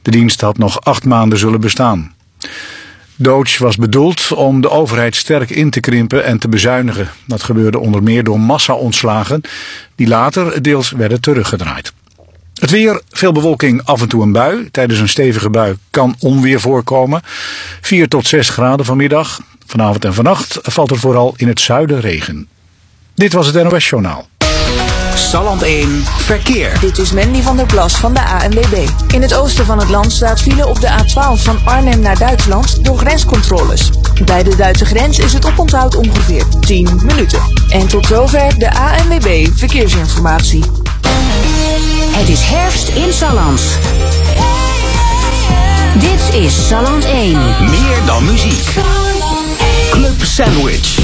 De dienst had nog 8 maanden zullen bestaan. Doge was bedoeld om de overheid sterk in te krimpen en te bezuinigen. Dat gebeurde onder meer door massa-ontslagen, die later deels werden teruggedraaid. Het weer, veel bewolking, af en toe een bui. Tijdens een stevige bui kan onweer voorkomen. 4 tot 6 graden vanmiddag. Vanavond en vannacht valt er vooral in het zuiden regen. Dit was het NOS Journaal. Salland 1 Verkeer. Dit is Mandy van der Plas van de ANWB. In het oosten van het land staat file op de A12 van Arnhem naar Duitsland door grenscontroles. Bij de Duitse grens is het oponthoud ongeveer 10 minuten. En tot zover de ANWB Verkeersinformatie. Het is herfst in Salland. Dit is Salland 1. Meer dan muziek. Club Sandwich.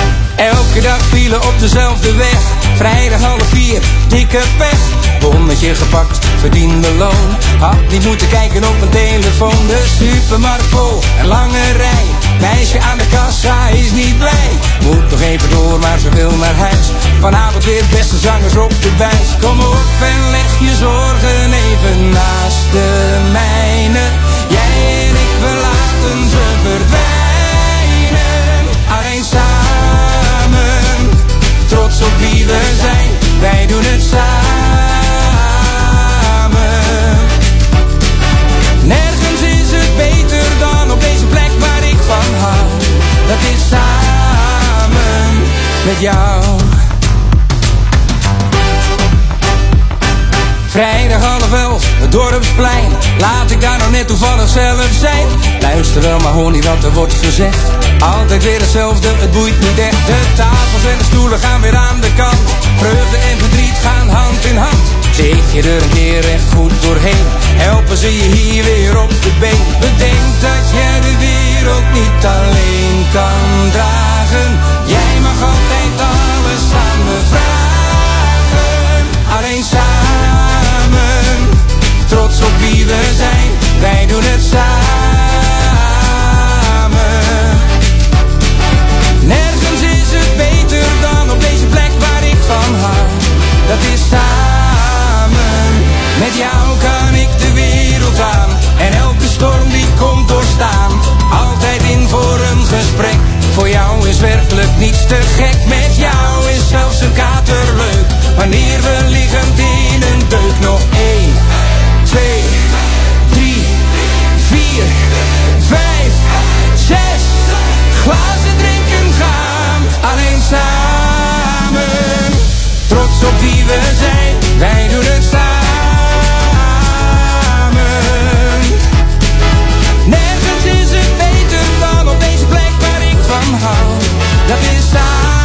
Elke dag file op dezelfde weg. Vrijdag 3:30, dikke pech. 100 je gepakt, verdiende loon. Had niet moeten kijken op mijn telefoon. De supermarkt vol, een lange rij. Meisje aan de kassa is niet blij. Moet nog even door, maar ze wil naar huis. Vanavond weer beste zangers op de buis. Kom op en leg je zorgen even naast de mijne. Jij en ik, we laten ze verdwijnen. Alleen samen, trots op wie we zijn. Wij doen het samen. Nergens is het beter dan op deze plek waar ik van hou. Dat is samen met jou. Vrijdag 10:30, het dorpsplein. Laat ik daar nou net toevallig zelf zijn. Luister wel, maar hoor niet wat er wordt gezegd. Altijd weer hetzelfde, het boeit niet echt. De tafels en de stoelen gaan weer aan de kant. Vreugde en verdriet gaan hand in hand. Zeeg je er een keer echt goed doorheen. Helpen ze je hier weer op de been. Bedenk dat jij de wereld niet alleen kan dragen. Jij mag altijd alles aan me vragen. Alleen samen, trots op wie we zijn. Wij doen het samen. Nergens is het beter dan op deze plek waar ik van hou. Dat is samen. Met jou kan ik de wereld aan. En elke storm die komt doorstaan. Altijd in voor een gesprek. Voor jou is werkelijk niets te gek. Met jou is zelfs een kater leuk. Wanneer we liggend in een deuk. Nog 1, 2, 3, 4, 5, 6. Glazen drinken gaan. Alleen samen. Trots op wie we zijn. Wij doen het samen. Nergens is het beter dan op deze plek waar ik van hou. Dat is samen.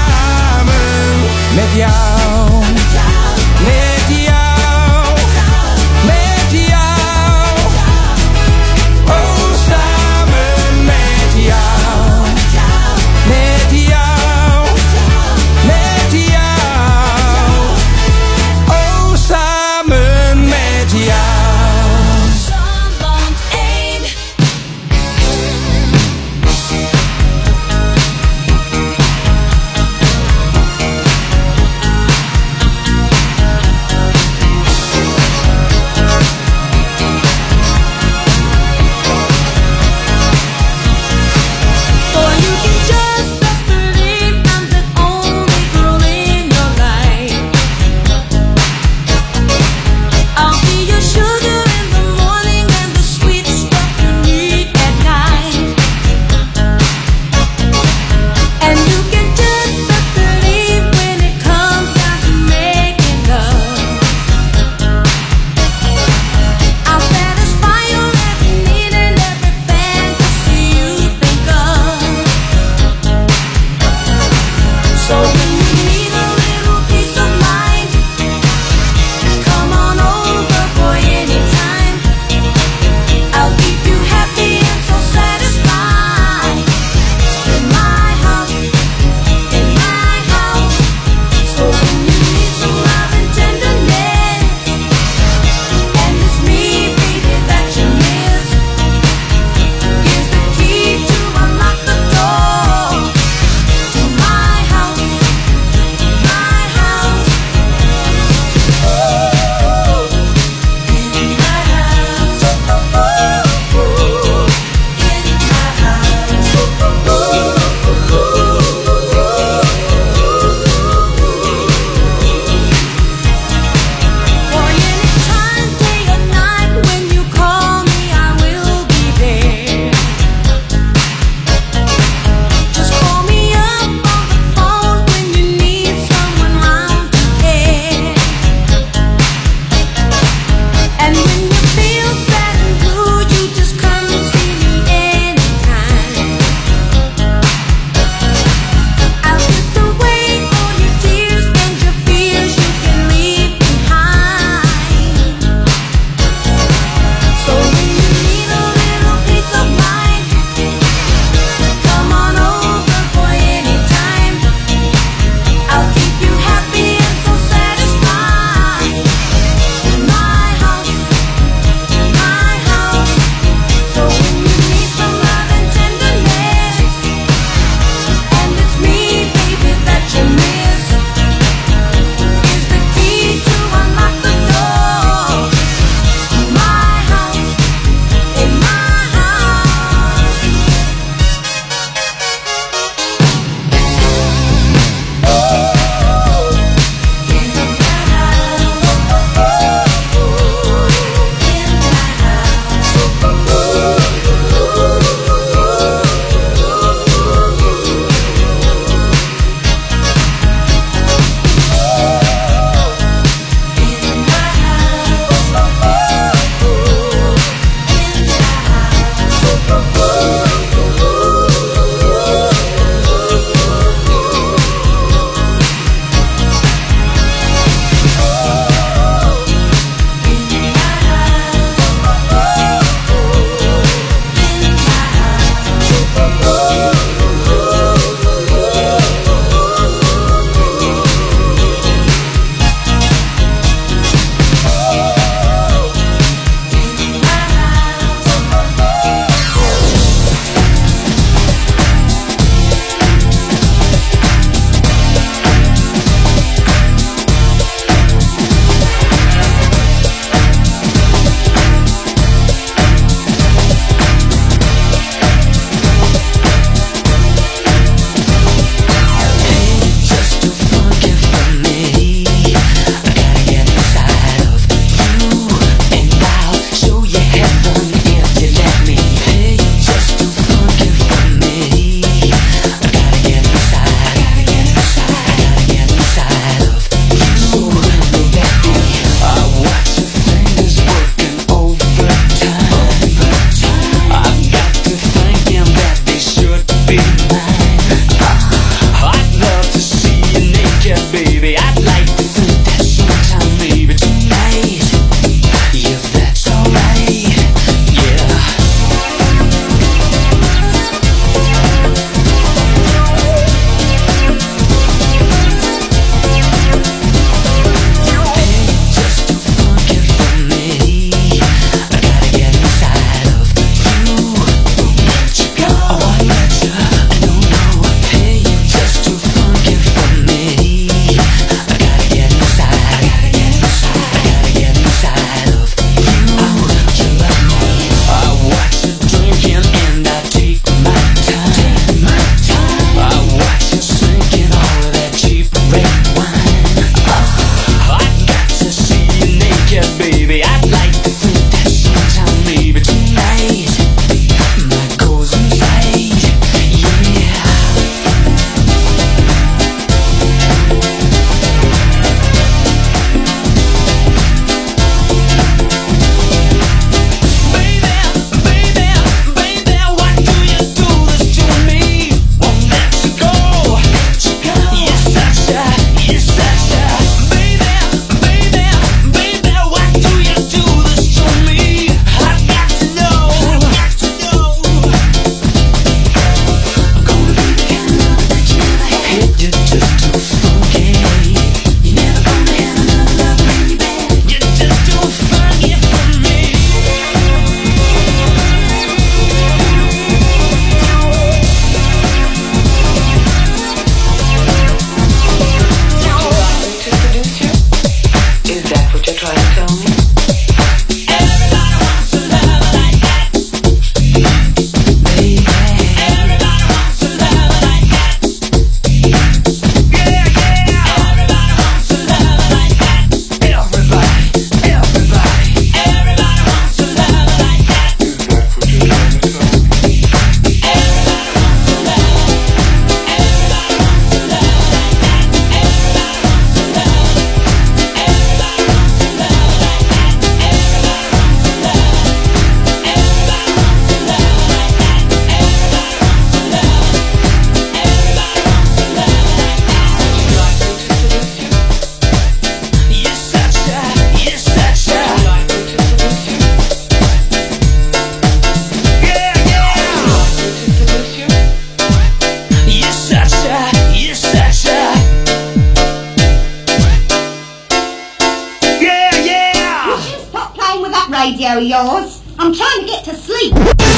radio of yours. I'm trying to get to sleep.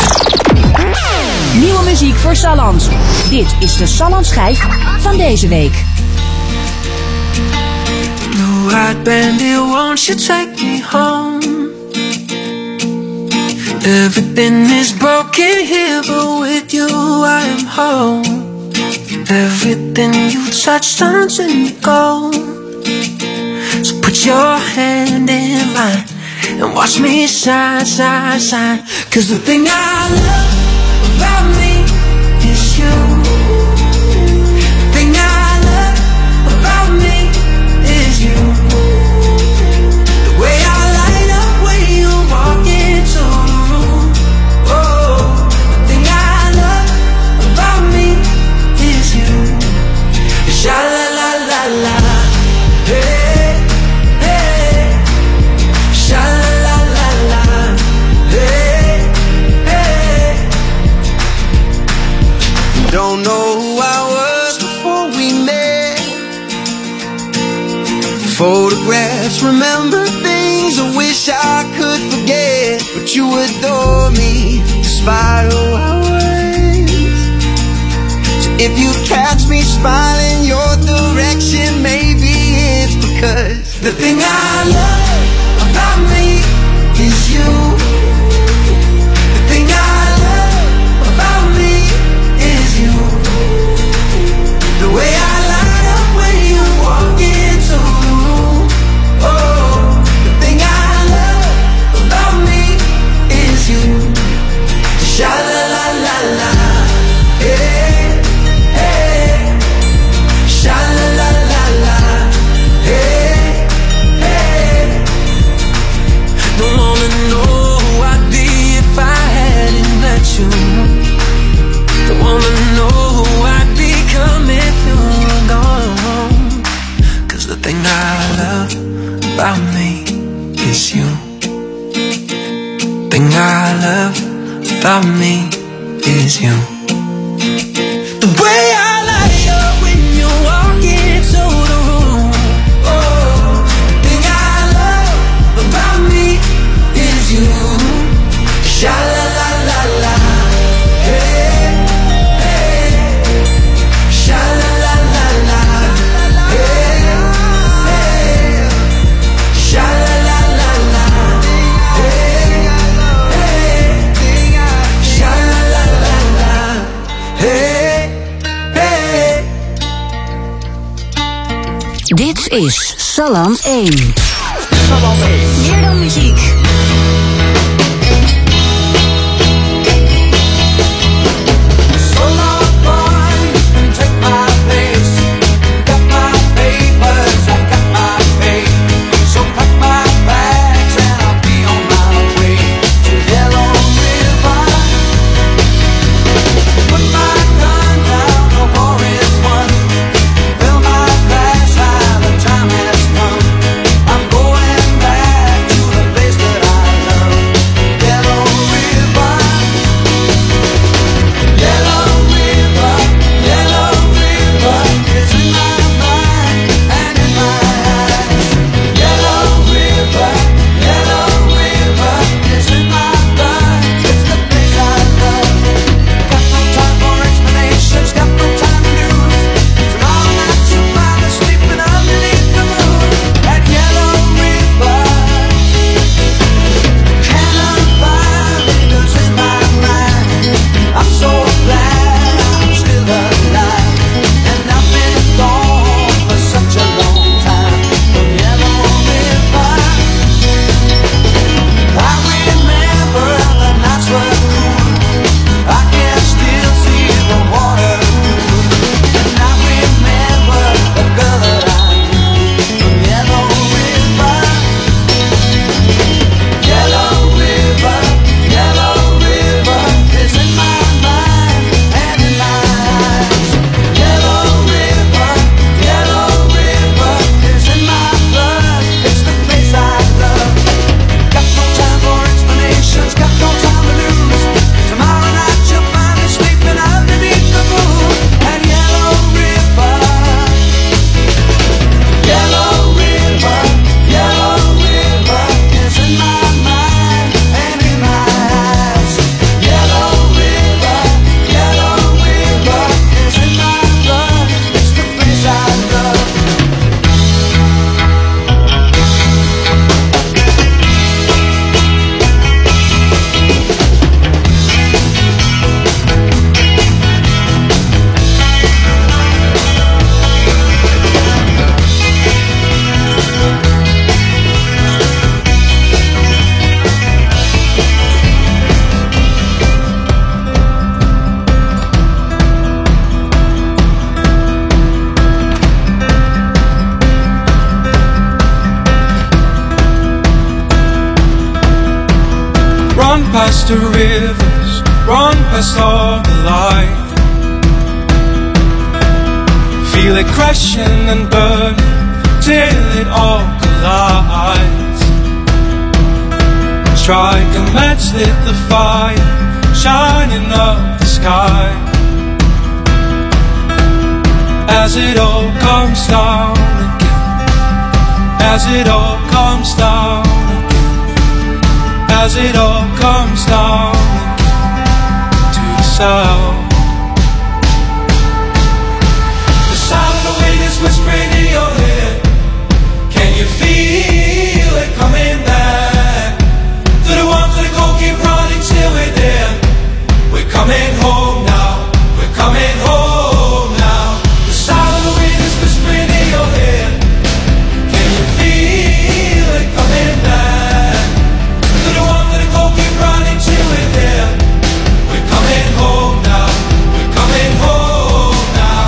Nieuwe muziek voor Salland. Dit is de Salland schijf van deze week. Blue Eyed Bandit, won't you take me home? Everything is broken here, but with you I am whole. Everything you touch turns into gold. So put your hand in mine and watch me shine, shine, shine. 'Cause the thing I love about me is you. The thing I love about me is you. The way I light up when you walk into the room. Oh, the thing I love about me is you. Sha la la la la, hey, hey. Sha la la la la, hey, hey. Don't know who I was before we met. Photographs, remember things I wish I could forget. But you adore me despite who I was. So if you catch me smiling your direction, maybe it's because the thing I love about me is you. The thing I love about me is you. The way I light up when you walk into the room. Oh, the thing I love about me is you. Sha la la la la, hey, hey. Sha la la la la, hey, hey. Don't wanna know who I'd be if I hadn't met you. Don't wanna know who I'd become if you were gone. 'Cause the thing I love about me is you. Thing I love about me is you. The way I light up when you walk into the room. Oh, the thing I love about me is you. Sha la la la la, hey, hey. Sha la la la la, hey, hey. Sha la la la la, hey, hey. Sha la la la la, hey, hey. Dit is Salland 1. Salland 1. Meer dan muziek. Time has come. I'm going back to Run past the rivers, run past all the light. Feel it crashing and burning till it all collides. Strike a match, lit the fire, shining up the sky. As it all comes down again, as it all comes down again, as it all comes down again to the sound. The sound of the wind is whispering in your head. Can you feel it coming back? To the one, to the go, keep running till we're there. We're coming home now, we're coming home now. The sound of the wind is whispering in your head. Can you feel it coming back? To the one, to the go, keep running till we're there. We're coming home now, we're coming home now.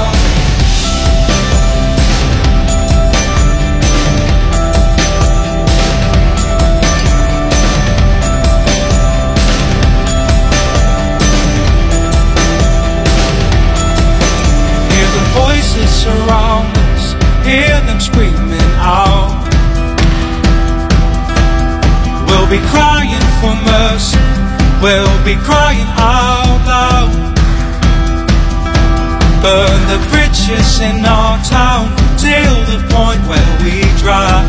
Hear the voices surround us, hear them screaming out. We'll be crying for mercy, we'll be crying out loud. Burn the bridges in our town till the point where we drown.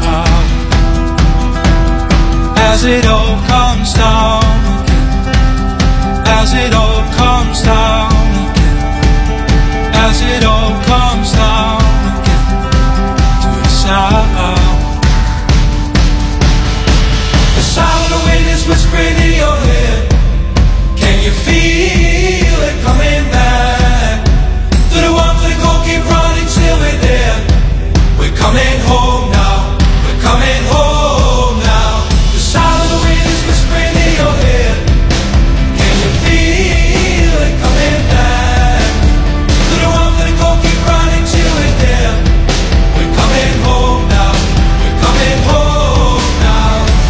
As it all comes down again, as it all comes down again, as it all comes down again to the sound. The sound of wind is whispering in your head. Can you feel it coming back? To the one, to the go, keep running till we're there. We're coming home now, we're coming home now. The sound of the wind is whispering in your head. Can you feel it coming back? To the one, to the go, keep running till we're there. We're coming home now, we're coming home now.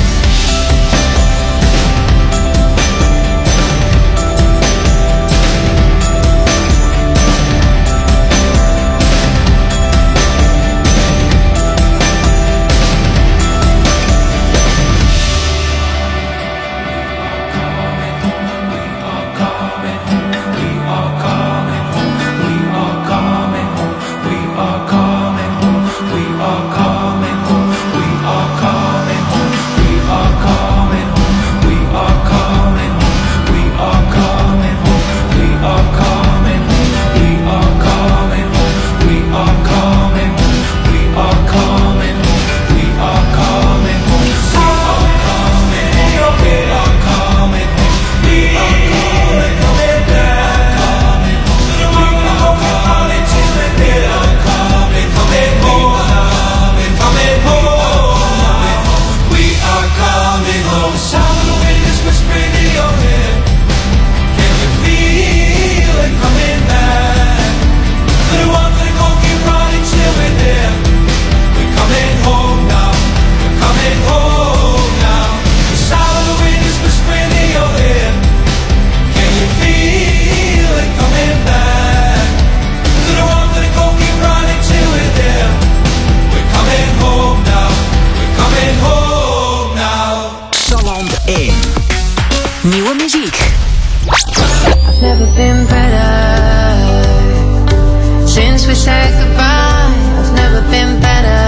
Nieuwe muziek. I've never been better. Since we said goodbye, I've never been better.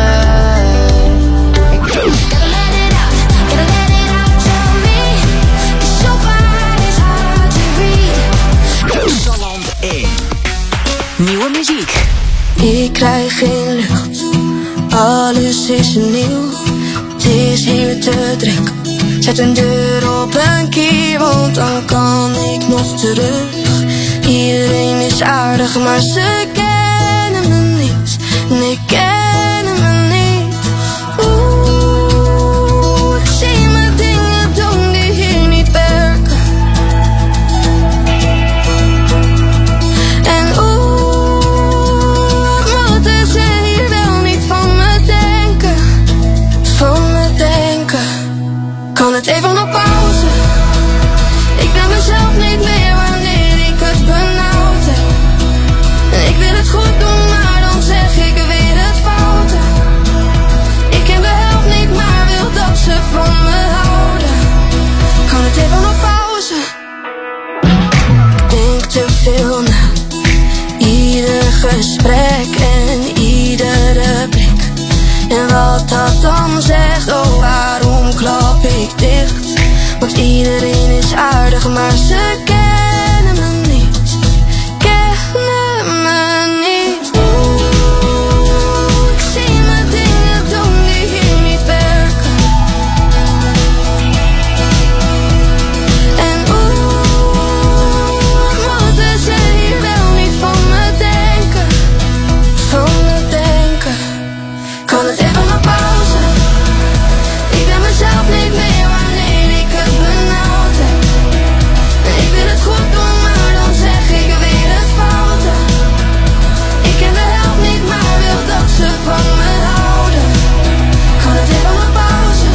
Gotta let it out, tell me. It's your body's hard to read. Salland 1. Nieuwe muziek. Ik krijg geen lucht, alles is nieuw. Het is hier te druk. Zet een deur op een kier, want dan kan ik nog terug. Iedereen is aardig, maar ze kennen me niet. Nee, kennen me niet. Oeh, ik zie me dingen doen die hier niet werken. En oeh, wat moeten ze hier wel niet van me denken? Van me denken. Kan het even op pauze? aardig, maar ze kennen me niet. Kennen me niet. Ik zie me dingen doen die hier niet werken. En moeten ze hier wel niet van me denken? Van me denken. Kan het even maar pauze? Ik ben mezelf niet meer wanneer ik het benauwd heb. Ik wil het goed doen, maar dan zeg ik weer het foute. Ik ken de helft niet, maar wil dat ze van me houden. Kan het even maar pauze?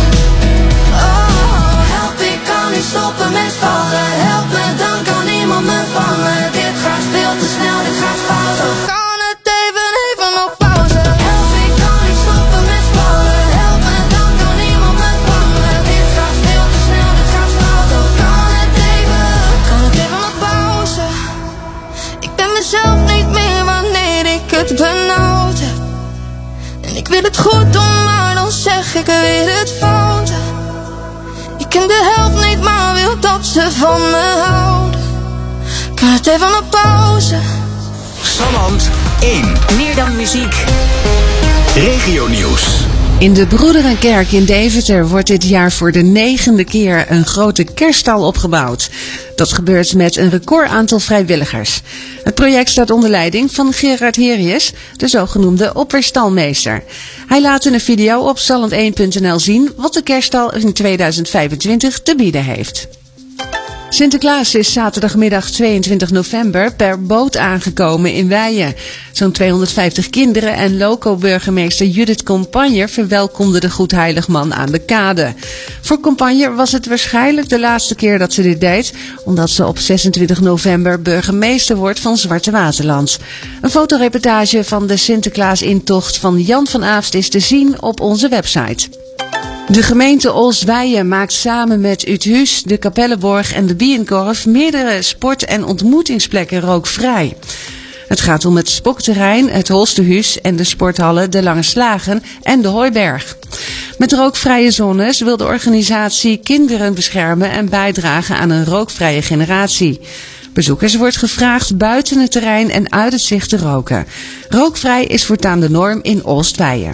Oh, help, ik kan niet stoppen met vallen. Help me, dan kan niemand me vangen. Dit gaat veel te snel, dit gaat fout. Oh, kan het even op pauze? Help, ik kan niet stoppen met vallen. Help me, dan kan niemand me vangen. Dit gaat veel te snel, dit gaat fout. Oh, kan het even op pauze? Ik ben mezelf niet meer wanneer ik het benauwd heb. En ik wil het goed doen, maar dan zeg ik weer het foute. Ik ken de helft niet, maar wil dat ze van me houden. Kan het even op pauze? Salland 1. Meer dan muziek. Regionieuws. In de Broederenkerk in Deventer wordt dit jaar voor de 9e keer een grote kerststal opgebouwd. Dat gebeurt met een record aantal vrijwilligers. Het project staat onder leiding van Gerard Herius, de zogenoemde opweerstalmeester. Hij laat in een video op salland1.nl zien wat de kerststal in 2025 te bieden heeft. Sinterklaas is zaterdagmiddag 22 november per boot aangekomen in Weijen. Zo'n 250 kinderen en loco-burgemeester Judith Compagner verwelkomden de Goedheiligman aan de kade. Voor Compagner was het waarschijnlijk de laatste keer dat ze dit deed, omdat ze op 26 november burgemeester wordt van Zwarte Waterland. Een fotoreportage van de Sinterklaas-intocht van Jan van Aafst is te zien op onze website. De gemeente Olsweijen maakt samen met Uthuis, de Kapellenborg en de Bijenkorf meerdere sport- en ontmoetingsplekken rookvrij. Het gaat om het Spokterrein, het Holstehuis en de sporthallen De Lange Slagen en de Hooiberg. Met rookvrije zones wil de organisatie kinderen beschermen en bijdragen aan een rookvrije generatie. Bezoekers wordt gevraagd buiten het terrein en uit het zicht te roken. Rookvrij is voortaan de norm in Olsweijen.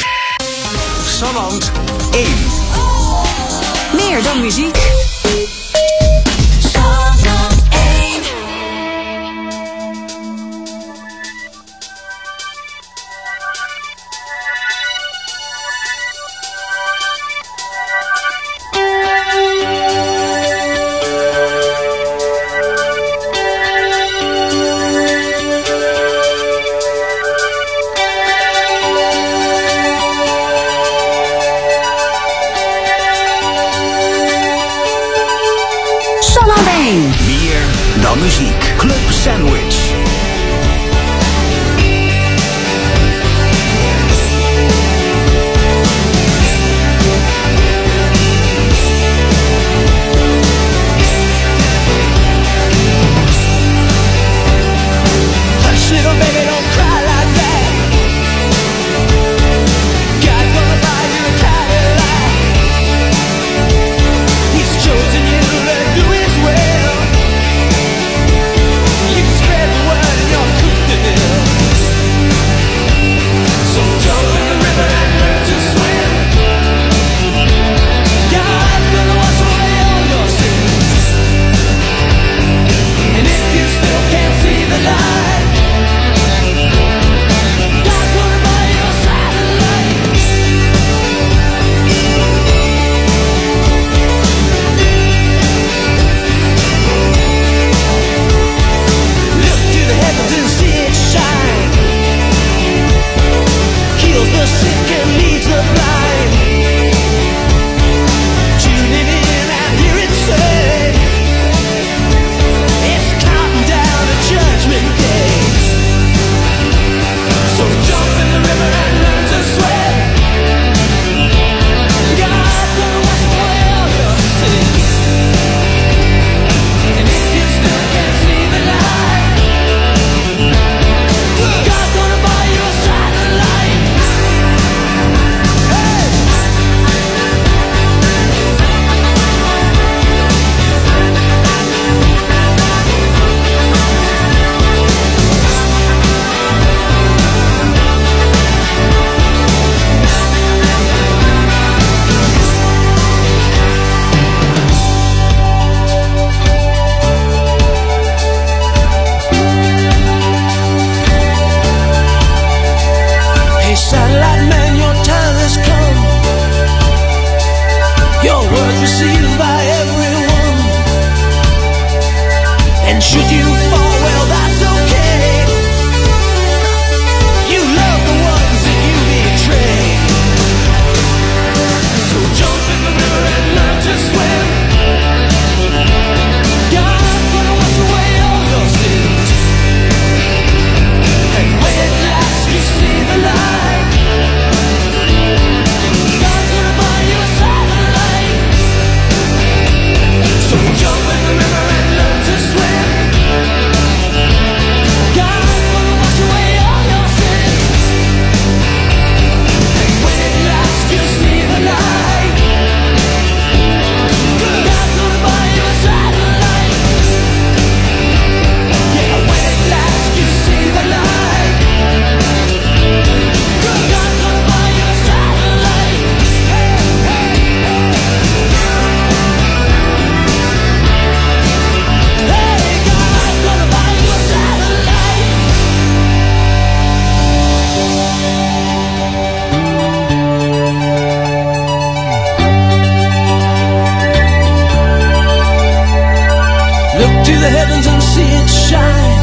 Salland 1. Meer dan muziek. Meer dan muziek. Club Sandwich. Hush, little baby, don't cry like that. God's gonna buy you a Cadillac. He's chosen you to do His will. You can spread the word. Look to the heavens and see it shine.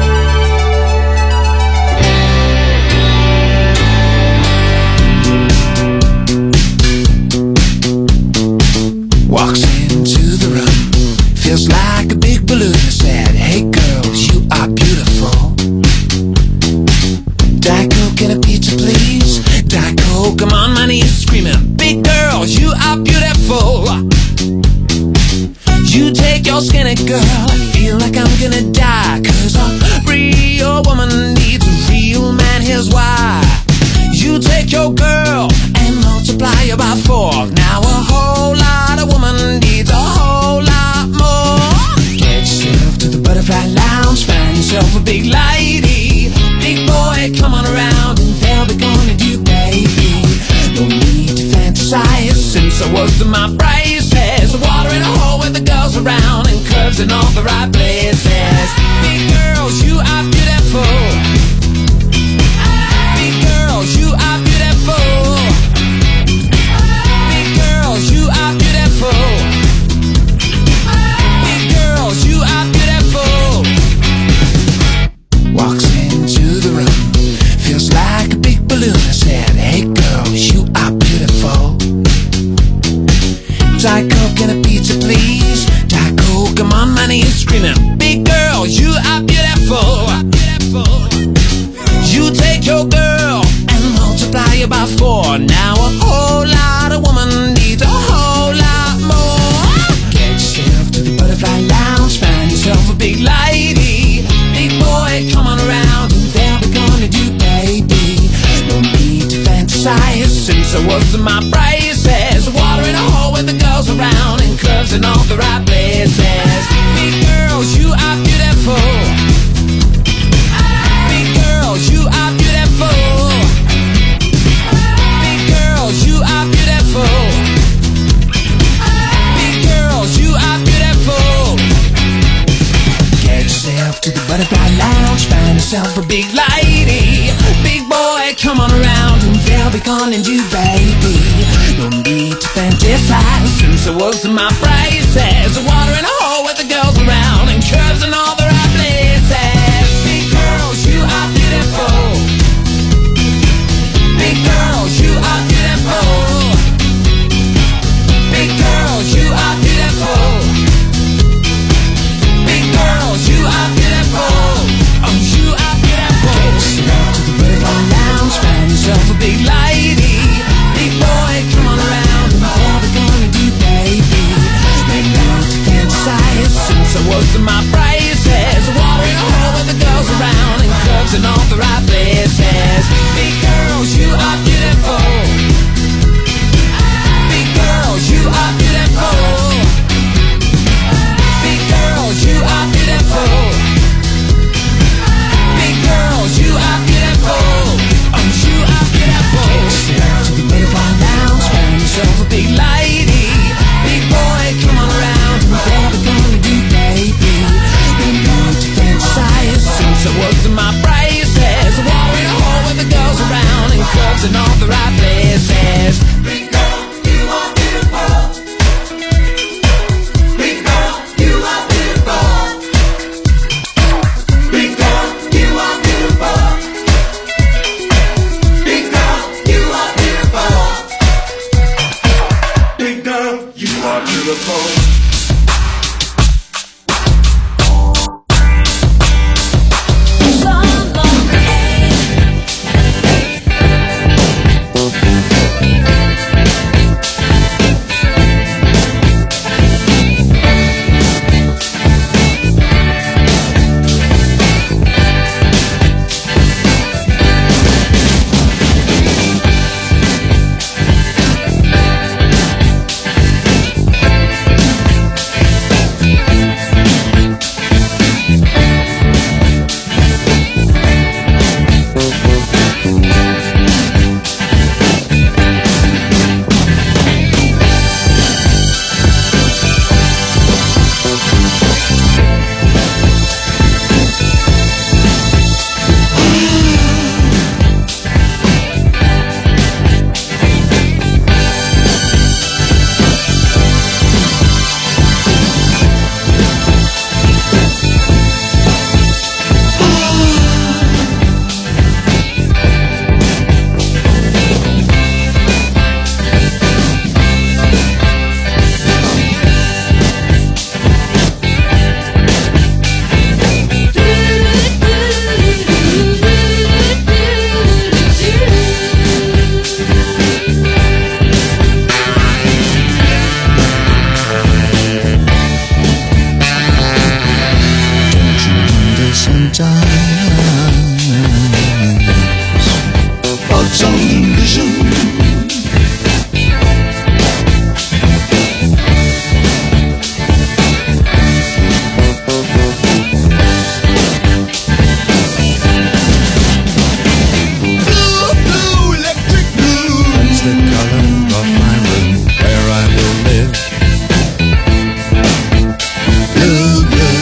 Walks into the room, feels like a big balloon. Said, hey girls, you are beautiful. Diet Coke and a pizza please. Diet Coke, I'm on my knees screaming, big girls, you are beautiful. You take your skinny girl, I feel like I'm gonna die. Cause a real woman needs a real man, here's why. You take your girl and multiply her by 4. Now a whole lot of woman needs a whole lot more. Get yourself to the butterfly lounge, find yourself a big lady. Big boy, come on around and they'll be gonna do, baby. No need to fantasize, since I was in my braces. Water in a hole with the girls around and curves in all the right places. Big girls, you are beautiful. Big girls, you are beautiful. Big girls, you are beautiful. Big girls, you are beautiful. Walks into the room, feels like a big balloon. I said, hey girls, you are beautiful. Diet Coke and a pizza please. Diet Coke, I'm on my knees screaming, big girls, you are beautiful. You take your girl and multiply it by 4. Now a whole lot of woman needs a whole lot more. Get yourself to the butterfly lounge, find yourself a big lady. Big boy, come on around and they'll be gonna do, baby. No need to fantasize, since I was in my braces. Water in a hole with the girls around and curves in all the right places. Big girls, you are beautiful. Big girls, you are beautiful. Big girls, you are beautiful. Big girls, you are beautiful. Get yourself to the butterfly lounge, find yourself a big lady. Big boy, come on around and they'll be calling you, baby. No need to fantasize, since I was in my braces. Water in a hole with the girls around and curves in all the right places. Big girls, you are beautiful. Big girls, you are beautiful. Big girls, you are beautiful. Big girls, you are beautiful. Oh, you are beautiful. Get yourself to the butterfly lounge, find yourself a big lady. Big boy, come on around and they'll be gonna do, baby. No need to fantasize, since I was in my braces. Water in a hole with the girls around and curves in all the right places. Big girls, you are beautiful. Big girls, you are beautiful. Big girls, you are beautiful. Big girls, you are beautiful. Oh, you are beautiful. Get yourself to the butterfly lounge, find yourself a big lady. Big boy, come on around and they'll be gonna do, baby. No need to fantasize, since I was in my braces. Water in a hole with the girls around and curves in all the right places. blue, blue.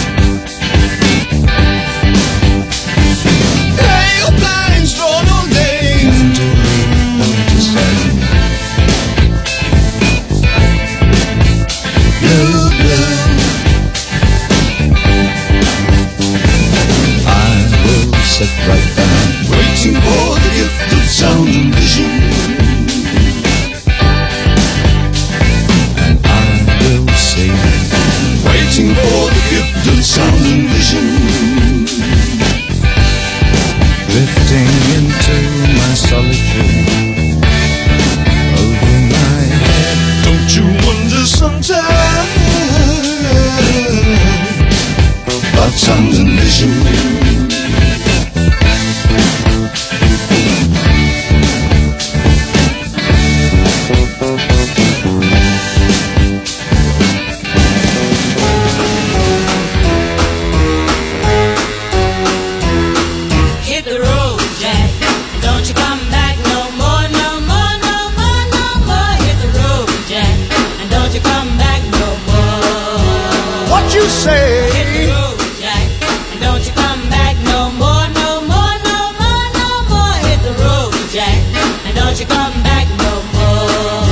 Hey, your blind strong all day. Nothing to read, nothing to say. Blue, blue. I will sit right down, waiting for the gift of sound and vision. And I will sing, waiting for the gift of sound and vision. Drifting into my solitude, over my head. Don't you wonder sometimes about sound and vision? Say, hit the road, Jack, and don't you come back no more, no more, no more, no more. Hit the road, Jack, and don't you come back no more.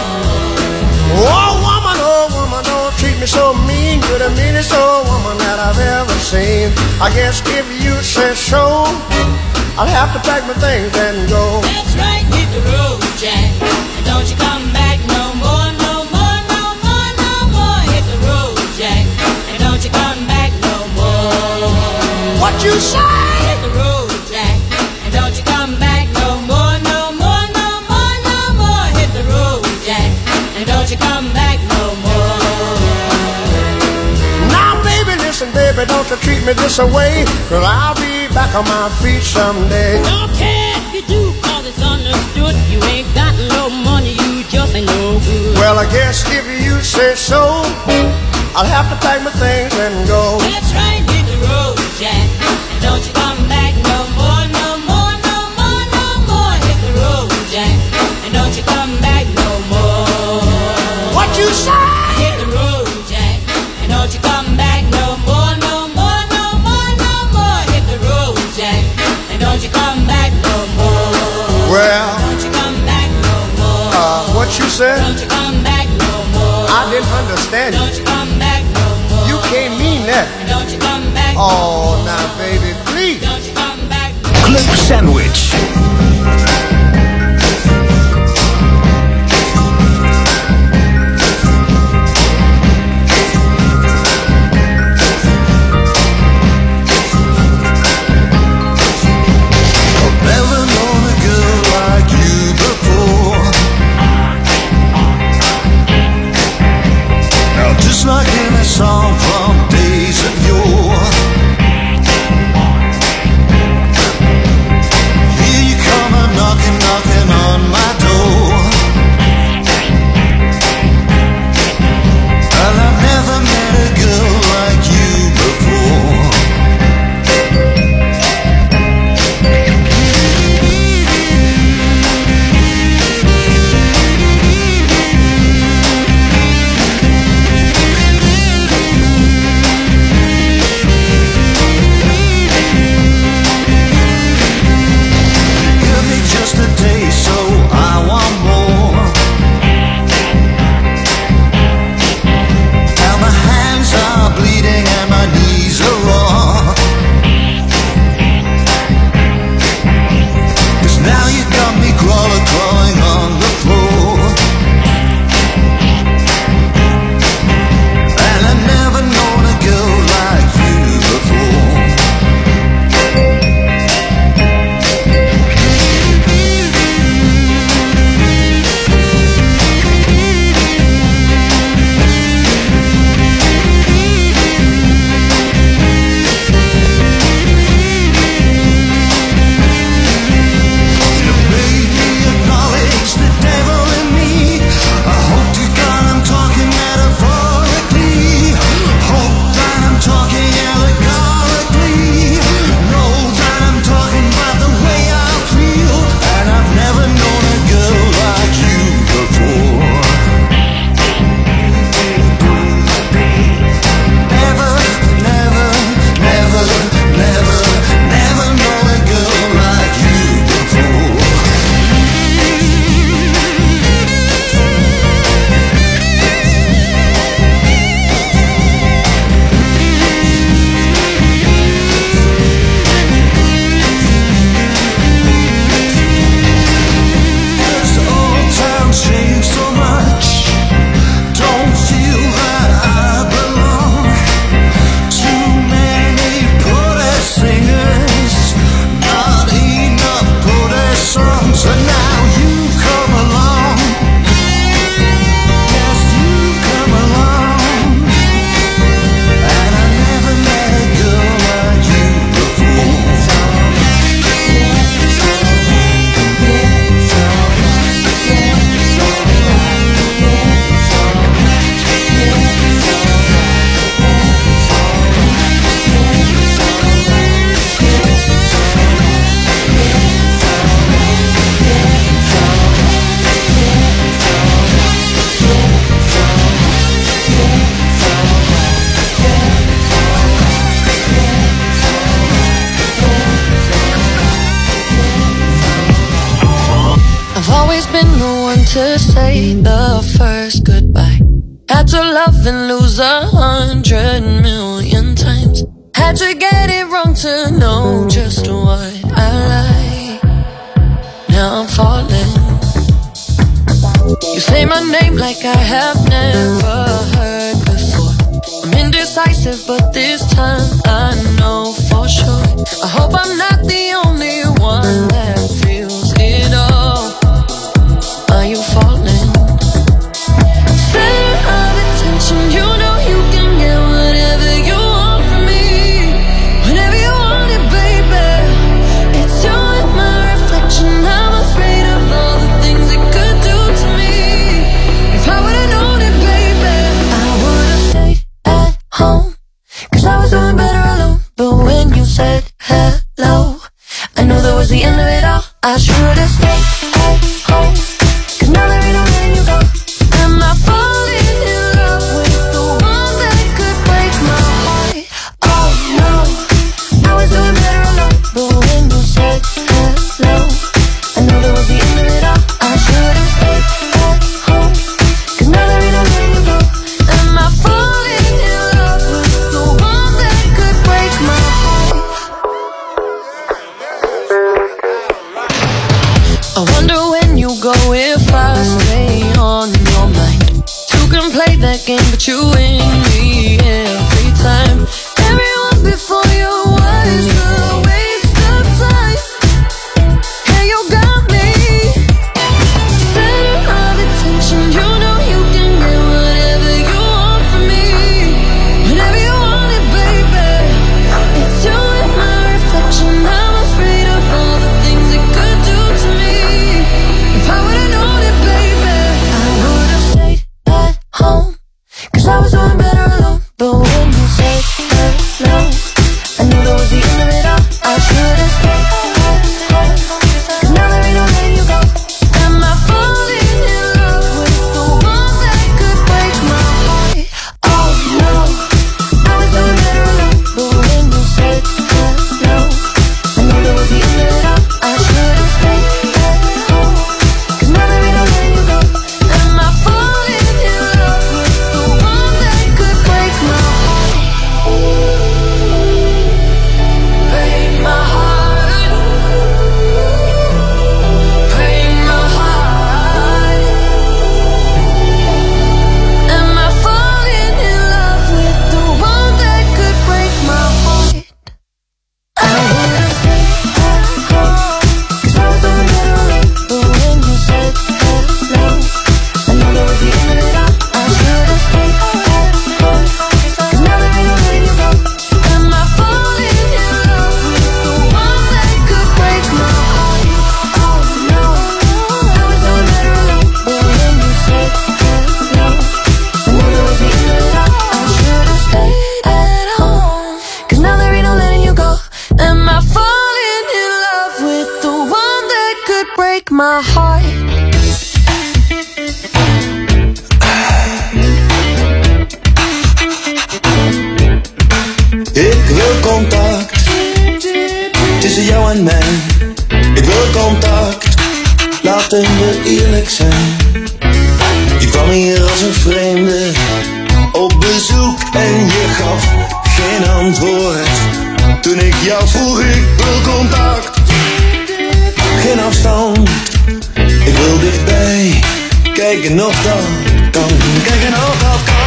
Oh woman, don't treat me so mean. You're the meanest old woman that I've ever seen. I guess if you say so, I'll have to pack my things and go. That's right, hit the road, Jack, and don't you come back no more, no more, no more, no more. Hit the road, Jack, and don't you come back no more. What you say? Hit the road, Jack, and don't you come back no more, no more, no more, no more. Hit the road, Jack, and don't you come back no more. Now baby, listen baby, don't you treat me this away, 'cause I'll be back on my feet someday. Don't care if you do, 'cause it's understood. You ain't got no money, you just ain't no good. Well, I guess if you say so, I'll have to pack my things and go. That's right, hit the road, Jack, and don't you come back no more, no more, no more, no more. Hit the road, Jack, and don't you come back no more. What you say? Hit the road, Jack, and don't you come back no more, no more, no more, no more. Hit the road, Jack, and don't you come back no more. Well, don't you come back no more. What you said? Don't you come back no more. I didn't understand you. Don't you come back no more. You can't mean that. Don't you come back. Oh, now baby, please. Don't you come back. Club Sandwich. Just like in a song from days of yore. Here you come a knocking, knocking on my door. Well, I've never met a girl like you before. to say the first goodbye. Had to love and lose 100 million times. Had to get it wrong to know just what I like. Now I'm falling. You say my name like I have never heard before. I'm indecisive, but this time I know for sure. I hope I'm not the only one that feels it all. Are you falling? Center of attention, you know you can get whatever you want from me. Whenever you want it, baby. It's you and my reflection. I'm afraid of all the things it could do to me. If I would've known it, baby, I would've stayed at home. 'Cause I was doing better alone. But when you said hello, I knew that was the end of it all. I should've stayed at home. 'Cause now there ain't no letting you go. Am I falling in love with the one that could break my heart? Oh no, I was doing better alone. But when you said hello, I knew that was the end of it all. I should've stayed at home. 'Cause now there ain't no letting you go. Am I falling in love with the one that could break my heart? I wonder when you go if I stay on your mind. Two can play that game, but you win me every time. Everyone before you was a waste of time. Hey, you got me. Center of attention, you know you can get whatever you want from me. Whenever you want it, baby. It's you and my reflection. I'm afraid of all the things it could do to me. If I would've known it, baby, I would've stayed at home. 'Cause I was doing better alone. But when you said hello, I knew that was the end of it all. I should've stayed at home. 'Cause now there ain't no letting you go. Am I falling in love with the one that could break my heart? Oh no, I was doing better alone. But when you said hello, I knew that was the end of it all. I should've stayed at home. 'Cause now there ain't no letting you go. Am I falling in love with the one that could break my heart? Break my heart. Break my heart. Am I falling in love with the one that could break my heart? I would've stayed at home. 'Cause I was doing better alone. But when you said hello, I knew that was the end of it all. I should've stayed at home. 'Cause now there ain't no letting you go. Am I falling in love with the one that could break my heart? Oh no, I was doing better alone. But when you said hello, I knew that was the end of it all. I should've stayed at home. 'Cause now there ain't no letting you go. Am I falling in love with the one that could break my heart? Ik wil contact tussen jou en mij. Ik wil contact, laten we eerlijk zijn. Je kwam hier als een vreemde op bezoek en je gaf geen antwoord. Toen ik jou vroeg, ik wil contact. Geen afstand, ik wil dichtbij. Kijken of dat kan, kijken of dat kan.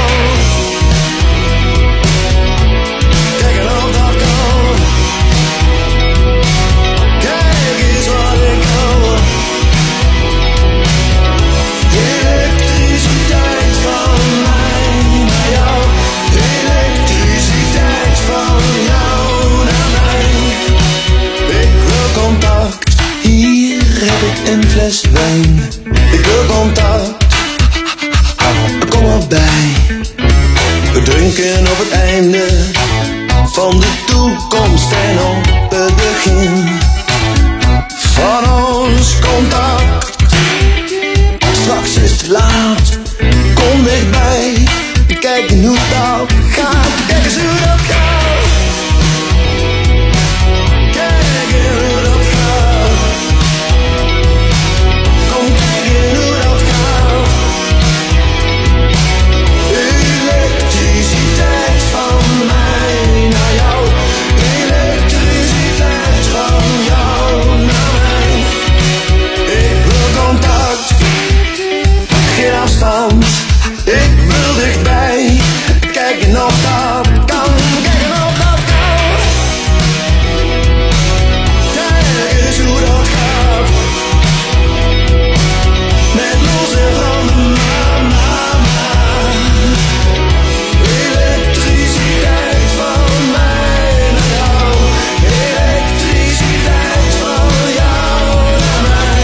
Kijken of dat kan. Kijk eens wat ik hou. Elektriciteit van mij naar jou. Elektriciteit van jou naar mij. Ik wil contact. Hier heb ik een fles wijn. Ik wil contact. Kom erbij. We drinken op het einde van de toekomst en op het begin van ons contact. Straks is het laat, kom dichtbij. Kijken hoe dat gaat, kijk eens hoe dat gaat. Kijken hoe dat gaat. Kom kijken hoe dat gaat. gaat. Kan kijken of dat kan. Kijk eens hoe dat gaat. Met losse handen, elektriciteit van mij naar jou. Elektriciteit van jou naar mij.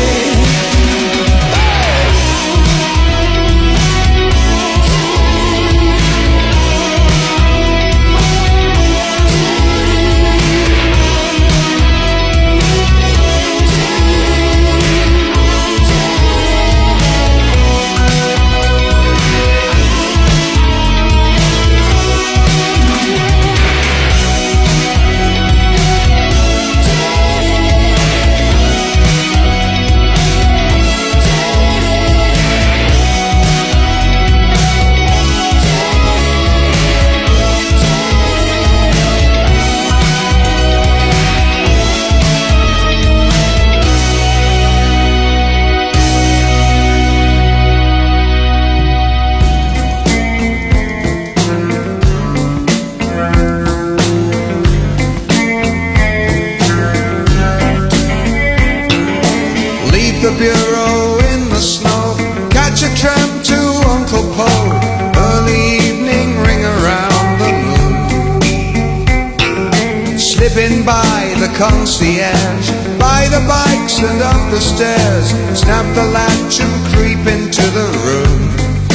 The bureau in the snow, catch a tram to Uncle Po, early evening ring around the moon. Slipping by the concierge, by the bikes and up the stairs, snap the latch and creep into the room.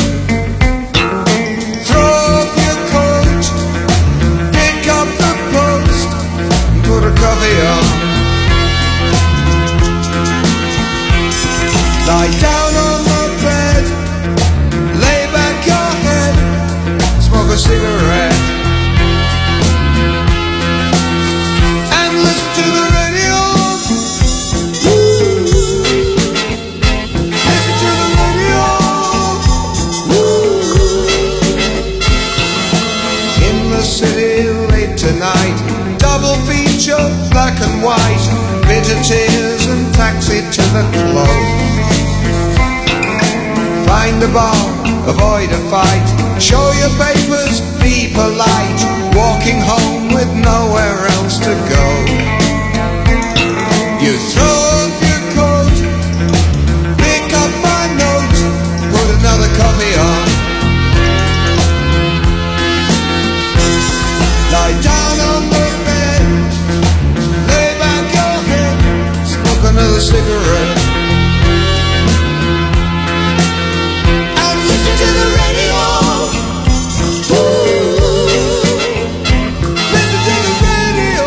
Throw off your coat, pick up the post, put a coffee on. Lie down on the bed, lay back your head, smoke a cigarette, and listen to the radio. Listen to the radio. In the city late tonight, double feature, black and white, bitter tears and taxi to the club. Find a bar, avoid a fight, show your papers, be polite, walking home with nowhere else to go. You throw off your coat, pick up my note, put another coffee on. Lie down on the bed, lay back your head, smoke another cigarette. To the radio. Listen to the radio.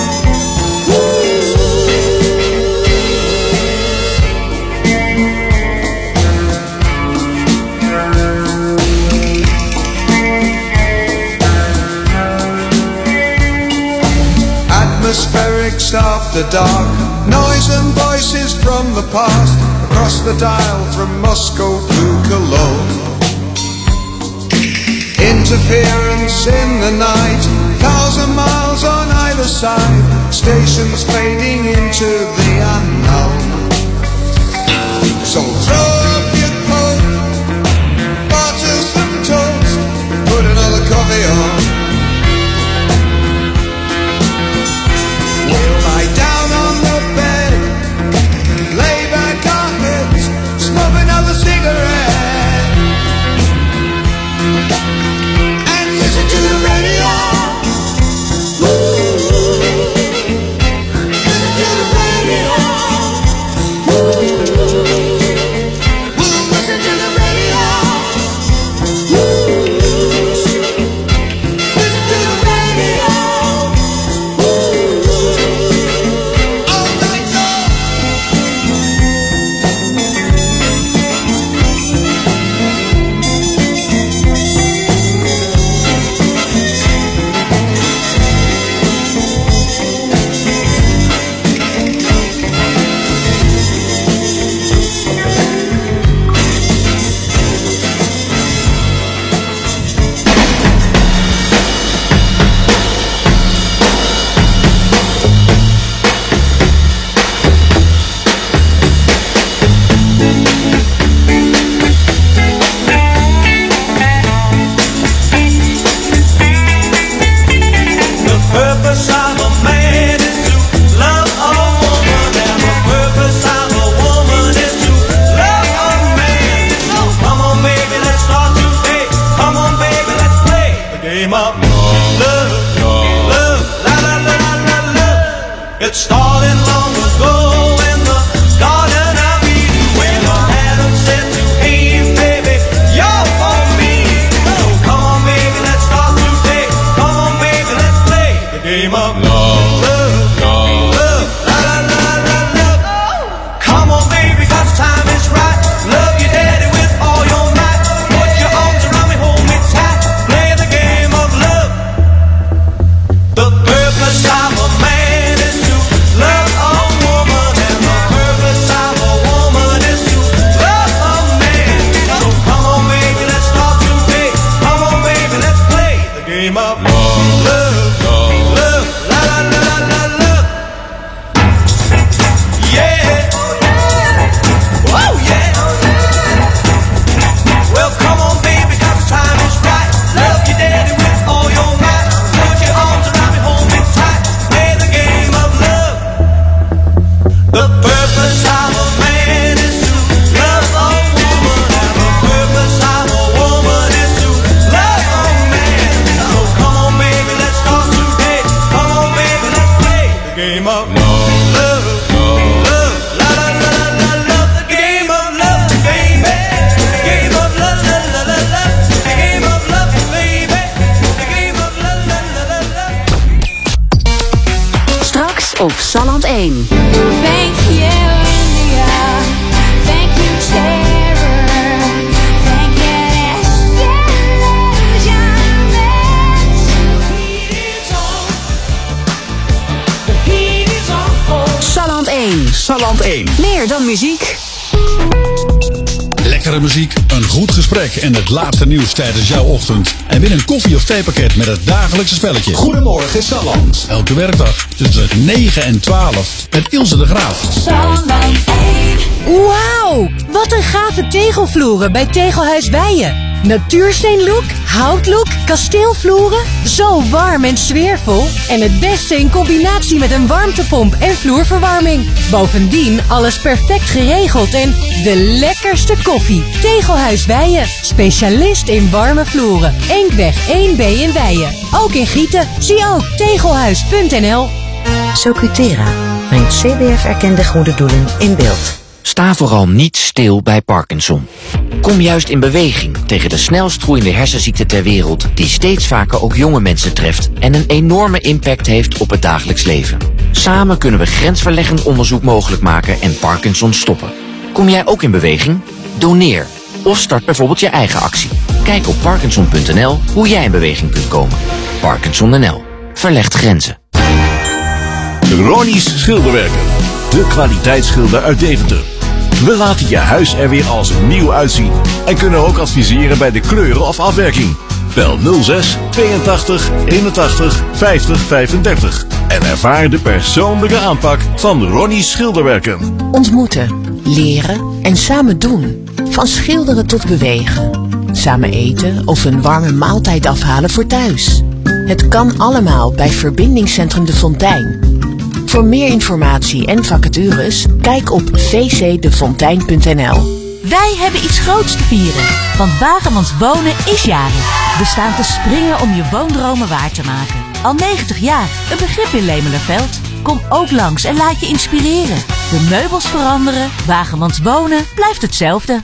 Atmospherics after dark, noise and voices from the past, across the dial from Moscow to Cologne. Interference in the night, 1,000 miles on either side, stations fading into the unknown. So throw up your coat, butter some toast, put another coffee on. We'll lie down on the bed, lay back our heads, smoke another cigarette. Listen to the radio. Listen to the radio. love, love, la la la la la love. It started long ago in the Garden of Eden when Adam said to Eve, baby, you're for me. So come on, baby, let's start today. Come on, baby, let's play the game of love, love, love, la la la la love. Come on, baby, 'cause time is right. Love your daddy with all your might. Put your arms around me, hold me tight. Play the game of love. The purpose of a man is to love a woman, and the purpose of a woman is to love a man. So come on, baby, let's start today. Come on, baby, let's play the game of love, love, love, la la la la la love. Yeah. Oh yeah. Well, come on, baby, 'cause the time is right. Love your daddy with all your might. Put your arms around me, hold me tight. Play the game of love. The purpose of a man is to love a woman, and the purpose of a woman is to love a man. So come on, baby, let's start today. Come on, baby, let's play the game of love, love, love, la la la la la love. The game of love, baby. The game of love, la la la la. The game of love, baby. The game of love, la la la la. Straks op Salland 1. Thank you, India. Thank you, terror. Thank you, disillusionment. The heat is on. Salland 1. Salland 1. Meer dan muziek. Lekkere muziek, een goed gesprek en het laatste nieuws tijdens jouw ochtend. En win een koffie- of theepakket met het dagelijkse spelletje. Goedemorgen Salland. Elke werkdag tussen 9 en 12 met Ilse de Graaf. Wauw, wat een gave tegelvloeren bij Tegelhuis Weijen. Natuursteenlook, houtlook, kasteelvloeren. Zo warm en sfeervol. En het beste in combinatie met een warmtepomp en vloerverwarming. Bovendien alles perfect geregeld en de lekkerste koffie. Tegelhuis Weijen, specialist in warme vloeren. Enkweg 1B in Weijen. Ook in Gieten. Zie ook tegelhuis.nl. Socutera brengt CBF-erkende goede doelen in beeld. Sta vooral niet stil bij Parkinson. Kom juist in beweging tegen de snelst groeiende hersenziekte ter wereld, die steeds vaker ook jonge mensen treft en een enorme impact heeft op het dagelijks leven. Samen kunnen we grensverleggend onderzoek mogelijk maken en Parkinson stoppen. Kom jij ook in beweging? Doneer of start bijvoorbeeld je eigen actie. Kijk op parkinson.nl hoe jij in beweging kunt komen. Parkinson NL. Verlegt grenzen. Ronnie's Schilderwerken. De kwaliteitsschilder uit Deventer. We laten je huis er weer als nieuw uitzien. En kunnen ook adviseren bij de kleuren of afwerking. Bel 06 82 81 50 35. En ervaar de persoonlijke aanpak van Ronnie's Schilderwerken. Ontmoeten, leren en samen doen. Van schilderen tot bewegen. Samen eten of een warme maaltijd afhalen voor thuis. Het kan allemaal bij Verbindingscentrum De Fontein. Voor meer informatie en vacatures, kijk op vcdefontein.nl. Wij hebben iets groots te vieren, want Wagemans Wonen is jarig. We staan te springen om je woondromen waar te maken. Al 90 jaar, een begrip in Lemelerveld. Kom ook langs en laat je inspireren. De meubels veranderen, Wagemans Wonen blijft hetzelfde.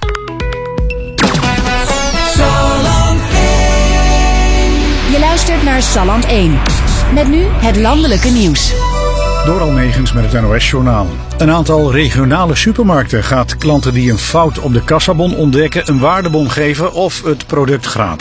Salland 1. Je luistert naar Salland 1. Met nu het landelijke nieuws. Door Almegens met het NOS-journaal. Een aantal regionale supermarkten gaat klanten die een fout op de kassabon ontdekken een waardebon geven of het product gratis.